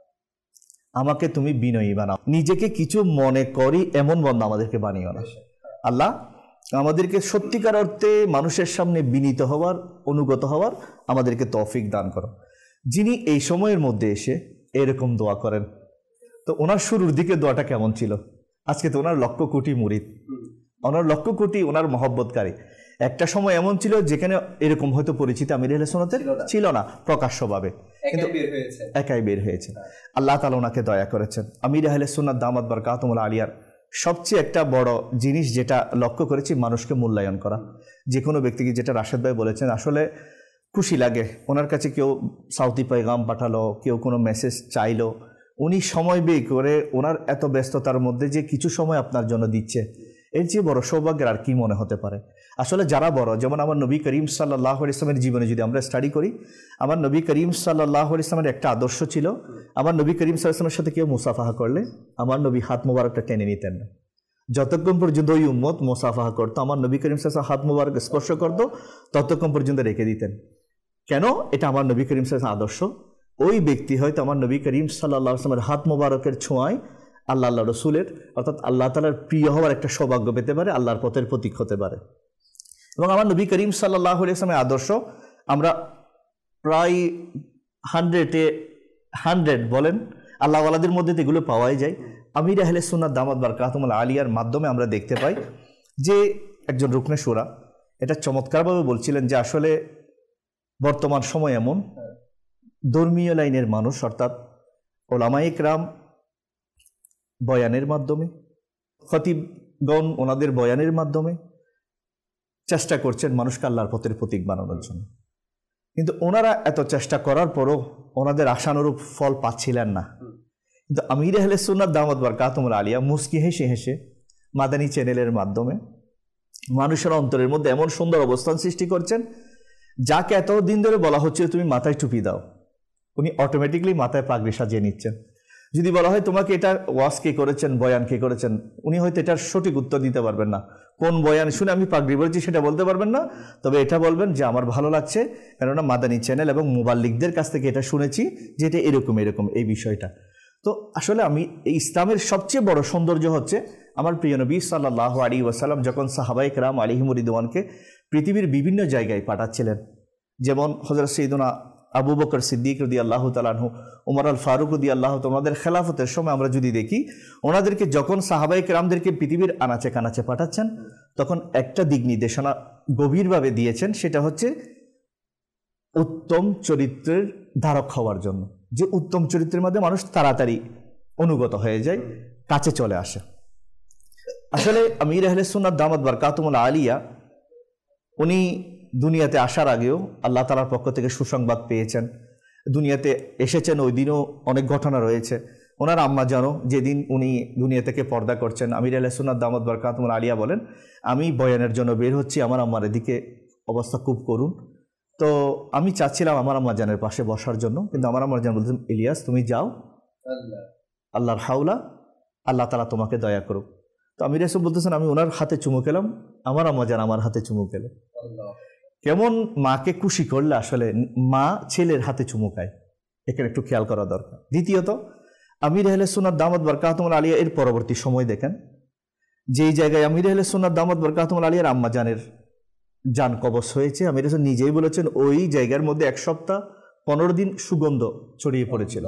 আমাকে তুমি বিনয়ী বানাও, নিজেকে কিছু মনে করি এমন বান্দা আমাদেরকে বানিও না। আল্লাহ আমাদেরকে সত্যিকার অর্থে মানুষের সামনে বিনীত হওয়ার, অনুগত হওয়ার আমাদেরকে তৌফিক দান করো। যিনি এই সময়ের মধ্যে এসে এরকম দোয়া করেন, তো ওনার শুরুর দিকে দোয়াটা কেমন ছিল? আজকে তো ওনার লক্ষ কোটি মুরিদ, ওনার লক্ষ কোটি ওনার মহব্বতকারী। একটা সময় এমন ছিল যেখানে এরকম হয়তো পরিচিত আমির আহলে সুন্নাতের ছিল না প্রকাশ্যভাবে, কিন্তু একাই বের হয়েছে। আল্লাহ তাআলা ওনাকে দয়া করেছেন। আমির আহলে সুন্নাত দামাত বারকাতুহুল আলিয়ার সবচেয়ে একটা বড় জিনিস যেটা লক্ষ্য করেছি, মানুষকে মূল্যায়ন করা। যে কোনো ব্যক্তিকে, যেটা রাশেদ ভাই বলেছেন, আসলে খুশি লাগে ওনার কাছে কেউ সাউথি পয়গাম পাঠালো, কেউ কোনো মেসেজ চাইলো, উনি সময় বের করে ওনার এত ব্যস্ততার মধ্যে যে কিছু সময় আপনার জন্য দিচ্ছে, এর চেয়ে বড় সৌভাগ্যের আর কি মনে হতে পারে? আসলে যারা বড়, যেমন আমার নবী করিম সাল্লাল্লাহু আলাইহি ওয়াসাল্লামের জীবনে যদি আমরা স্টাডি করি, আমার নবী করিম সাল্লাল্লাহু আলাইহি ওয়াসাল্লামের একটা আদর্শ ছিল, আমার নবী করিম সাল্লাল্লাহু আলাইহি ওয়াসাল্লামের সাথে কেউ মুসাফাহা করলে আমার নবী হাত মোবারকটা টেনে নিতেন না। যতক্ষণ পর্যন্ত ওই উম্মত মুসাফাহা করতো, আমার নবী করিম সাল্লাল্লাহু আলাইহি ওয়াসাল্লাম হাত মোবারক স্পর্শ করতো, ততক্ষণ পর্যন্ত রেখে দিতেন। কেন? এটা আমার নবী করিম সাল্লাল্লাহু আলাইহি ওয়াসাল্লামের আদর্শ। ওই ব্যক্তি হয়তো আমার নবী করিম সাল্লাল্লাহু আলাইহি ওয়াসাল্লামের হাত মোবারকের ছোঁয়ায় আল্লাহ রসুলের, অর্থাৎ আল্লাহ তাআলার প্রিয় হওয়ার একটা সৌভাগ্য পেতে পারে, আল্লাহর পথের প্রতীক হতে পারে। এবং আমার নবী করিম সাল্লাল্লাহু আলাইহি ওয়াসাল্লামের আদর্শ আমরা প্রায় 100 বলেন আল্লাহ ওয়ালাদের মধ্যে এগুলো পাওয়াই যায়। আমির আহলে সুন্নাত দামাত বারকাতুহুল আলিয়ার মাধ্যমে আমরা দেখতে পাই যে একজন রুকনে শুরা এটা চমৎকারভাবে বলছিলেন যে আসলে বর্তমান সময় এমন, ধর্মীয় লাইনের মানুষ অর্থাৎ ওলামায়ে কেরাম বয়ানের মাধ্যমে, খতিবগণ ওনাদের বয়ানের মাধ্যমে চেষ্টা করছেন মানুষকে আল্লাহর পথের প্রতীক বানানোর জন্য, কিন্তু ওনারা এত চেষ্টা করার পরও ওনাদের আশানুরূপ ফল পাচ্ছিলেন না। কিন্তু আমির আহলে সুন্নাত দামাত বারকাতুহুল আলিয়া মুস্কি হেসে হেসে মাদানী চ্যানেলের মাধ্যমে মানুষের অন্তরের মধ্যে এমন সুন্দর অবস্থান সৃষ্টি করছেন, যাকে এতদিন ধরে বলা হচ্ছে তুমি মাথায় টুপি দাও, উনি অটোমেটিকলি মাথায় পাগড়ি সাজিয়ে নিচ্ছেন। যদি বলা হয় তোমাকে এটা ওয়াজ কে করেছেন, বয়ান কে করেছেন, উনি হয়তো এটার সঠিক উত্তর দিতে পারবেন না। কোন বয়ান শুনে আমি পাগড়ি বলেছি সেটা বলতে পারবেন না, তবে এটা বলবেন যে আমার ভালো লাগছে, কেননা মাদানী চ্যানেল এবং মুবাল্লিগদের কাছ থেকে এটা শুনেছি যে এটা এরকম এই বিষয়টা। তো আসলে আমি এই ইসলামের সবচেয়ে বড় সৌন্দর্য হচ্ছে আমার প্রিয় নবী সাল্লাল্লাহু আলাইহি ওয়াসাল্লাম যখন সাহাবায়ে কেরাম আলাইহিম রিদওয়ানকে পৃথিবীর বিভিন্ন জায়গায় পাঠাচ্ছিলেন, যেমন হযরত সাইয়্যিদুনা আবু বকর সিদ্দিক রাদিয়াল্লাহু তাআলা আনহু, ওমর আল ফারুক রাদিয়াল্লাহু তাআলা, ওনাদের খেলাফতের সময় আমরা যদি দেখি ওনাদেরকে যখন সাহাবায়ে কেরামদেরকে পৃথিবীর আনাচে কানাচে পাঠাচ্ছেন, তখন একটা দিক নির্দেশনা গভীরভাবে দিয়েছেন, সেটা হচ্ছে উত্তম চরিত্রের ধারক হওয়ার জন্য, যে উত্তম চরিত্রের মধ্যে মানুষ তাড়াতাড়ি অনুগত হয়ে যায়, কাছে চলে আসে। আসলে আমির আহলে সুন্নাত দামাত বারকাতুহুল আলিয়া উনি দুনিয়াতে আসার আগেও আল্লাহ তাআলার পক্ষ থেকে সুসংবাদ পেয়েছেন, দুনিয়াতে এসেছেন, ওই দিনও অনেক ঘটনা রয়েছে। ওনার আম্মা জানো যেদিন উনি দুনিয়া থেকে পর্দা করছেন, আমির আহলে সুন্নাত দামাত বারকাতুহুল আলিয়া বলেন, আমি বয়ানের জন্য বের হচ্ছি, আমার আম্মার এদিকে অবস্থা খুব করুন। তো আমি চাচ্ছিলাম আমার আম্মা জানের পাশে বসার জন্য, কিন্তু আমার আম্মা জান বলতেন, ইলিয়াস তুমি যাও, আল্লাহর হাওলা, আল্লাহ তাআলা তোমাকে দয়া করুক। তো আমির রাসূল বলতেছেন, আমি ওনার হাতে চুমু খেলাম, আমার আম্মা জান আমার হাতে চুমু খেলো। কেমন মাকে খুশি করলে আসলে মা ছেলের হাতে চুমু খায়, এখানে একটু খেয়াল করা দরকার। দ্বিতীয়ত, আমির আহলে সুন্নাত দামাত বারকাতুহুল আলিয়া এর পরবর্তী সময় দেখেন যেই জায়গায় আমির আহলে সুন্নাত দামাত বারকাতুহুল আলিয়ার আম্মা জানের জান কবজ হয়েছে, আমির রাসূল নিজেই বলেছেন ওই জায়গার মধ্যে 1 সপ্তাহ 15 দিন সুগন্ধ ছড়িয়ে পড়েছিল।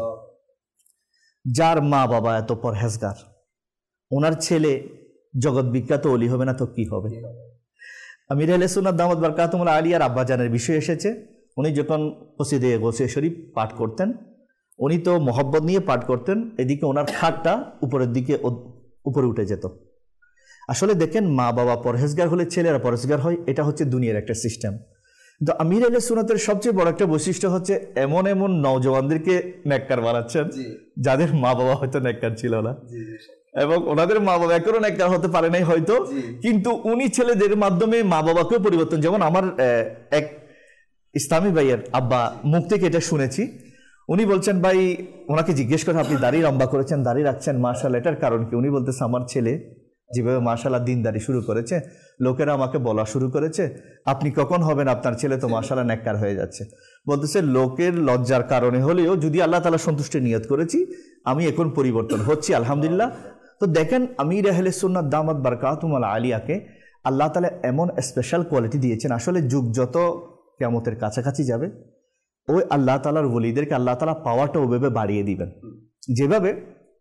যার মা বাবা এত পরহেজগার, ওনার ছেলে জগৎ বিখ্যাত ওলি হবে না তো কি হবে? আমির আহলে সুন্নাত দামাত বারকাতুহুল আলিয়ার আব্বা জানের বিষয় এসেছে, উনি যখন কসিদে গোসে শরীফ পাঠ করতেন, উনি তো মহব্বত নিয়ে পাঠ করতেন, এদিকে ওনার খাটটা উপরের দিকে উপরে উঠে যেত। আসলে দেখেন, মা বাবা পরহেজগার হলে ছেলেরা পরহেজগার হয়, এটা হচ্ছে দুনিয়ার একটা সিস্টেম। কিন্তু আমির আহলে সুন্নাতের সবচেয়ে বড় একটা বৈশিষ্ট্য হচ্ছে এমন এমন নওজওয়ানদেরকে নেককার বানাচ্ছেন যাদের মা বাবা হয়তো নেককার ছিল না, এবং ওনাদের মা বাবা এখনো নেককার হতে পারে নাই হয়তো, কিন্তু উনি ছেলেদের মাধ্যমে মা বাবাকেও পরিবর্তন। যেমন আমার এক ইসলামী ভাইয়ের আব্বা মুখ থেকে এটা শুনেছি, উনি বলছেন, ভাই ওনাকে জিজ্ঞেস করে আপনি দাড়ি লম্বা করেছেন, দাড়ি রাখছেন, মাশাআল্লাহ, এটার কারণ কি? উনি বলতেছে, আমার ছেলে যেভাবে মাশাআল্লাহ দিনদারি শুরু করেছে, লোকেরা আমাকে বলা শুরু করেছে, আপনি কখন হবেন, আপনার ছেলে তো মাশাআল্লাহ নেককার হয়ে যাচ্ছে। বলতেছে, লোকের লজ্জার কারণে হলেও যদি আল্লাহ তাআলা সন্তুষ্টি নিয়ত করেছি, আমি এখন পরিবর্তন হচ্ছি, আলহামদুলিল্লাহ। তো দেখেন, আমির আহলে সুন্নাত দামাত বারকাতুহুল আলিয়াকে আল্লাহ তাআলা এমন স্পেশাল কোয়ালিটি দিয়েছেন, আসলে যুগ যত কিয়ামতের কাছাকাছি যাবে, ওই আল্লাহ তাআলার ওলিদেরকে আল্লাহ তাআলা পাওয়ারটা ওইভাবে বাড়িয়ে দিবেন। যেভাবে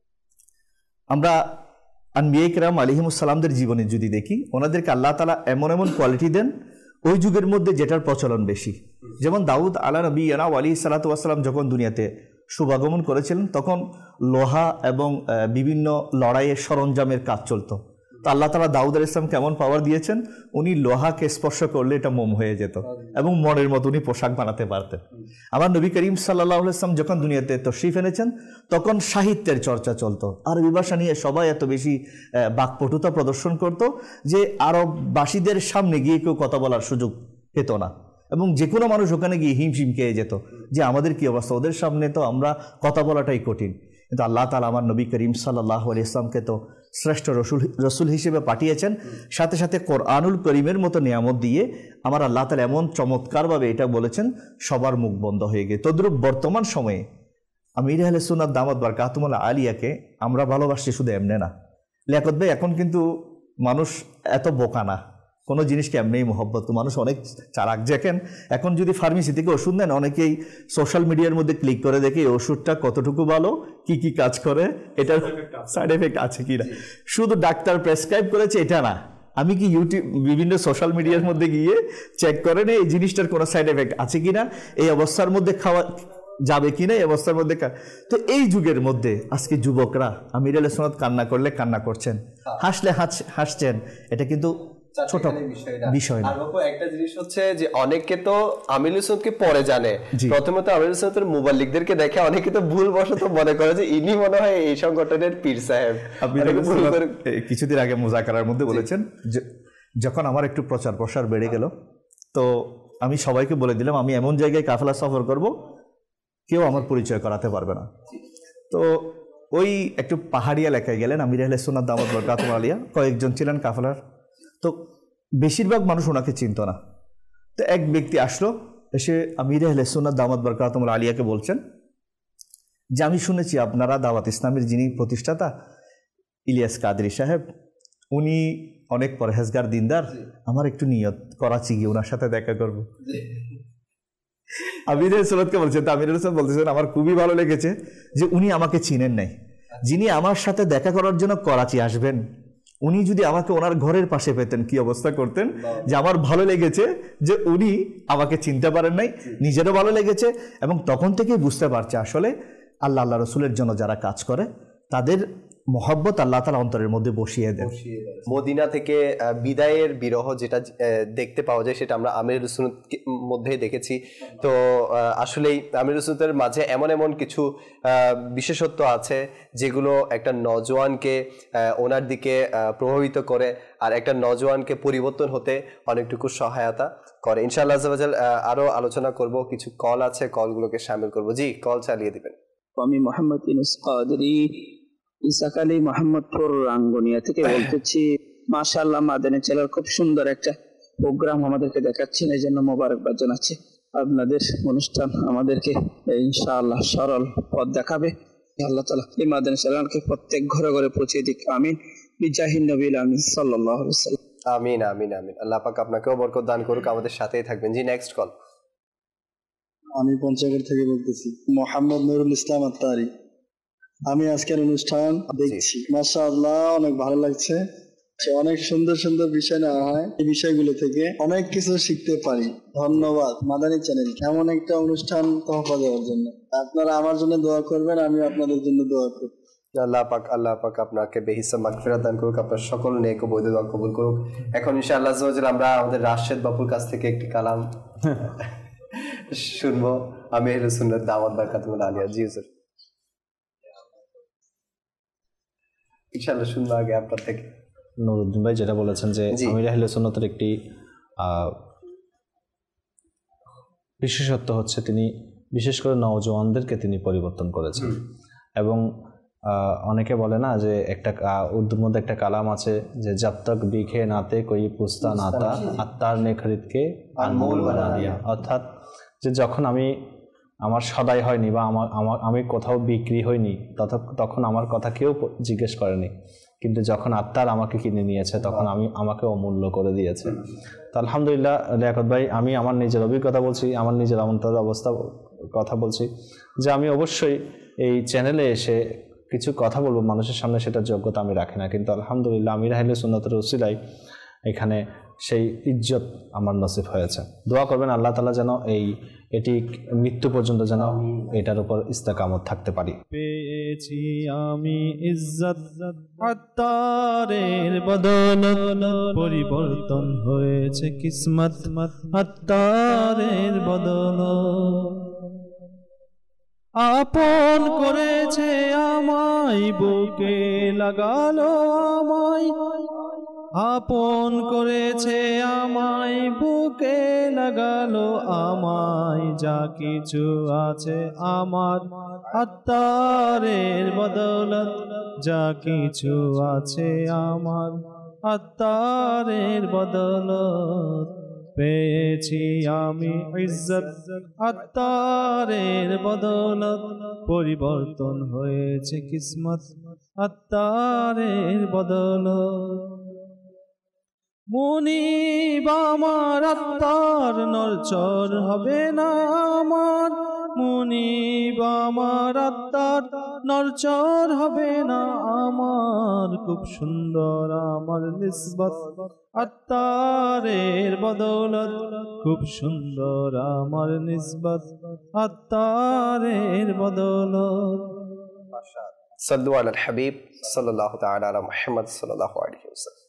আমরা আনবিয়া কিরাম আলাইহিমুস সালামদের জীবনে যদি দেখি, ওনাদেরকে আল্লাহ তাআলা এমন এমন কোয়ালিটি দেন ওই যুগের মধ্যে যেটার প্রচলন বেশি। যেমন দাউদ আলা নবিয়্যিনা ওয়া আলাইহিস সালাতু ওয়াস সালাম যখন দুনিয়াতে শুভাগমন করেছিলেন, তখন লোহা এবং বিভিন্ন লড়াইয়ের সরঞ্জামের কাজ চলতো। তো আল্লাহ তাআলা দাউদ আলাইহিস সালাম কেমন পাওয়ার দিয়েছেন, উনি লোহাকে স্পর্শ করলে এটা মোম হয়ে যেত এবং মনের মতো উনি পোশাক বানাতে পারতেন। আমার নবী করিম সাল্লাল্লাহু আলাইহি ওয়াসাল্লাম যখন দুনিয়াতে তশরিফ এনেছেন, তখন সাহিত্যের চর্চা চলতো, আরবি ভাষা নিয়ে সবাই এত বেশি বাকপটুতা প্রদর্শন করত যে আরববাসীদের সামনে গিয়ে কেউ কথা বলার সুযোগ পেত না, এবং যে কোনো মানুষ ওখানে গিয়ে হিমশিম খেয়ে যেত যে আমাদের কি অবস্থা, ওদের সামনে তো আমরা কথা বলাটাই কঠিন। কিন্তু আল্লাহ তাআলা আমার নবী করিম সাল্লাল্লাহু আলাইহি ওয়াসাল্লামকে তো শ্রেষ্ঠ রসুল হিসেবে পাঠিয়েছেন, সাথে সাথে কোরআনুল করিমের মতো নিয়ামত দিয়ে আমার আল্লাহ তাআলা এমন চমৎকারভাবে এটা বলেছেন, সবার মুখ বন্ধ হয়ে গিয়ে। তদ্রূপ বর্তমান সময়ে আমির আহলে সুন্নাত দামাত বারকাতুহুল আলিয়াকে আমরা ভালোবাসছি শুধু এমনি না। লিয়াকত ভাই, এখন কিন্তু মানুষ এত বোকা না, কোনো জিনিসকে এমনিই মহব্বত, মানুষ অনেক চালাক। দেখেন, এখন যদি ফার্মেসি থেকে ওষুধ নেন, অনেকেই সোশ্যাল মিডিয়ার মধ্যে ক্লিক করে দেখে এই ওষুধটা কতটুকু ভালো, কি কি কাজ করে, এটার সাইড এফেক্ট আছে কিনা। শুধু ডাক্তার প্রেসক্রাইব করেছে এটা না, আমি কি ইউটিউব বিভিন্ন সোশ্যাল মিডিয়ার মধ্যে গিয়ে চেক করে নেই এই জিনিসটার কোনো সাইড এফেক্ট আছে কিনা, এই অবস্থার মধ্যে খাওয়া যাবে কিনা, এই অবস্থার মধ্যে। তো এই যুগের মধ্যে আজকে যুবকরা আমির আহলে সুন্নাত কান্না করলে কান্না করছেন, হাসলে হাসছেন, এটা কিন্তু ছোট বিষয় না। একটা জিনিস হচ্ছে যে অনেকে তো আমির আহলে সুন্নাতকে পরে জানে, প্রথমে তো আমির আহলে সুন্নাতের মুবাল্লিগদেরকে দেখে অনেকে তো ভুলবশত মনে করে যে ইনি মনে হয় এই সংগঠনের পীর সাহেব। কিছুদিন আগে মুজাকারার মধ্যে বলেছেন, যখন আমার একটু প্রচার প্রসার বেড়ে গেল, তো আমি সবাইকে বলে দিলাম আমি এমন জায়গায় কাফেলা সফর করব, কেউ আমার পরিচয় করাতে পারবে না। তো ওই একটু পাহাড়ি এলাকায় গেলেন আমির আহলে সুন্নাত দামাত বারকাতুহুল আলিয়া, কয়েকজন ছিলেন কাফেলার, তো বেশিরভাগ মানুষ ওনাকে চিনত না। তো এক ব্যক্তি আসলো, এসে আমির আহলে সুন্নাত দামাত বারকাতুহুল আলিয়াকে বলছেন যে আমি শুনেছি আপনারা দাওয়াত ইসলামের যিনি প্রতিষ্ঠাতা ইলিয়াস কাদরি সাহেব, উনি অনেক পরহেজগার দিনদার, আমার একটু নিয়ত করাচি গিয়ে ওনার সাথে দেখা করবো। আমির আহলে সুন্নাতকে বলছেন, তো আমির আহলে সুন্নাত বলতেছেন আমার খুবই ভালো লেগেছে যে উনি আমাকে চিনেন নাই, যিনি আমার সাথে দেখা করার জন্য করাচি আসবেন, উনি যদি আমাকে ওনার ঘরের পাশে পেতেন কি অবস্থা করতেন। যে আমার ভালো লেগেছে যে উনি আমাকে চিনতে পারেন নাই, নিজেরও ভালো লেগেছে, এবং তখন থেকেই বুঝতে পারছে আসলে আল্লাহ রসুলের জন্য যারা কাজ করে তাদের মহব্বত আল্লাহ তাআলা অন্তরের মধ্যে বসিয়ে দেন। মদিনা থেকে বিদায়ের বিরহ যেটা দেখতে পাওয়া যায় সেটা আমরা আমিরুল সুন্নাত মধ্যে দেখেছি। তো আসলেই আমিরুল সুন্নাতের মাঝে এমন এমন কিছু বিশেষত্ব আছে যেগুলো একটা নওজোয়ানকে ওনার দিকে প্রভাবিত করে আর একটা নওজোয়ানকে পরিবর্তন হতে অনেকটুকু সহায়তা করে। ইনশাআল্লাহ আজ্জা ওয়া জাল আরো আলোচনা করব, কিছু কল আছে, কলগুলোকে শামিল করব। জি, কল চালিয়ে দিবেন। আমি মোহাম্মদ ইউনূস কাদেরী ইসাক আলী মোহাম্মদপুর রাঙ্গুনিয়া থেকে বলতেছি। মাশাআল্লাহ, মাদানী চ্যানেল খুব সুন্দর একটা প্রোগ্রাম আমাদেরকে দেখাচ্ছেন, এই জন্য মোবারকবাদ জানাচ্ছি। আপনাদের অনুষ্ঠান আমাদেরকে ইনশাআল্লাহ সরল পথ দেখাবে। আল্লাহ তাআলা এই মাদানী চ্যানেলকে প্রত্যেক ঘরে ঘরে পৌঁছে দিক। আমিন বিজাহিন নবীল আমিন সাল্লাল্লাহু আলাইহি ওয়াসাল্লাম। আমিন আমিন আমিন। আল্লাহ পাক আপনাকেও বরকত দান করুক, আমাদের সাথেই থাকবেন। জি, নেক্সট কল। আমি পঞ্চগড় থেকে বলতেছি, মোহাম্মদ নুরুল ইসলাম আত্তারি। আমি আজকের অনুষ্ঠান দেখছি, মাশাআল্লাহ অনেক ভালো লাগছে। অনেক সুন্দর সুন্দর বিষয় নেওয়া হয়, এই বিষয়গুলো থেকে অনেক কিছু শিখতে পারি। ধন্যবাদ মাদানী চ্যানেল এমন একটা অনুষ্ঠান তহফা দেওয়ার জন্য। আপনারা আমার জন্য দোয়া করবেন, আমি আপনাদের জন্য দোয়া করব। আল্লাহ পাক আপনাকে বেহিসাব মাগফিরাত দান করুক, আপনার সকল নেক ও বৈধ দোয়া কবুল করুক। এখন ইনশাআল্লাহ আজ্জা ওয়া জাল আমরা আমাদের রাশেদ বাপুর কাছ থেকে একটি কালাম শুনবো। আমিরুল সুন্নাত দাওয়াত বারাকাতুল আলিয়া। জি হুজুর, ইনশাআল্লাহ শুনবো আগে আপনার থেকে। নুরুদ্দিন ভাই যেটা বলেছেন যে আমির আহলে সুন্নাতের একটি বিশেষত্ব হচ্ছে তিনি বিশেষ করে নওজওয়ানদেরকে তিনি পরিবর্তন করেছেন। এবং অনেকে বলে না যে একটা উর্দুর মধ্যে একটা কালাম আছে যে জব তক বিখে নাতে কই পুস্তা নাতা আত্মার নে খরিদকে আনমোল বানা দিয়া, অর্থাৎ যে যখন আমার সদাই হয়নি বা আমি কোথাও বিক্রি হয়নি তখন আমার কথা কেউ জিজ্ঞেস করেনি, কিন্তু যখন আত্মার আমাকে কিনে নিয়েছে তখন আমাকে অমূল্য করে দিয়েছে। তো আলহামদুলিল্লাহ লিয়াকত ভাই, আমি আমার নিজের অভিজ্ঞতা বলছি, আমার নিজের অন্তরের অবস্থা কথা বলছি যে আমি অবশ্যই এই চ্যানেলে এসে কিছু কথা বলবো মানুষের সামনে, সেটার যোগ্যতা আমি রাখি না, কিন্তু আলহামদুলিল্লাহ আমির আহলে সুন্নাতের উসিলায় এখানে সেই ইজ্জত আমার নসিব হয়েছে। দোয়া করবেন আল্লাহ তাআলা যেন এটি মৃত্যু পর্যন্ত যেন এটার উপর ইস্তেকামত থাকতে পারি। পেয়েছি আমি ইজ্জত আত্মারের বদৌলত, পরিবর্তন হয়েছে কিসমত আত্মারের বদৌলত। আপন করেছে আমায়, বুকে লাগালো আমায়, আপন করেছে আমায়, বুকে লাগালো আমায়। যা কিছু আছে আমার আত্মারের বদৌলত, যা কিছু আছে আমার আত্মারের বদৌলত। পেয়েছি আমি ইজ্জত আত্মারের বদৌলত, পরিবর্তন হয়েছে কিসমত আত্মারের বদৌলত। মুনিব আমার আত্মার নড়চড় হবে না আমার, মুনিব আমার আত্মার নড়চড় হবে না আমার। খুব সুন্দর আমার নিসবত আত্মারের বদৌলত, খুব সুন্দর আমার নিসবত আত্মারের বদৌলত। সাল্লু আলাল হাবিব সাল্লাল্লাহু তাআলা আলা মুহাম্মদ সাল্লাল্লাহু আলাইহি ওয়াসাল্লাম।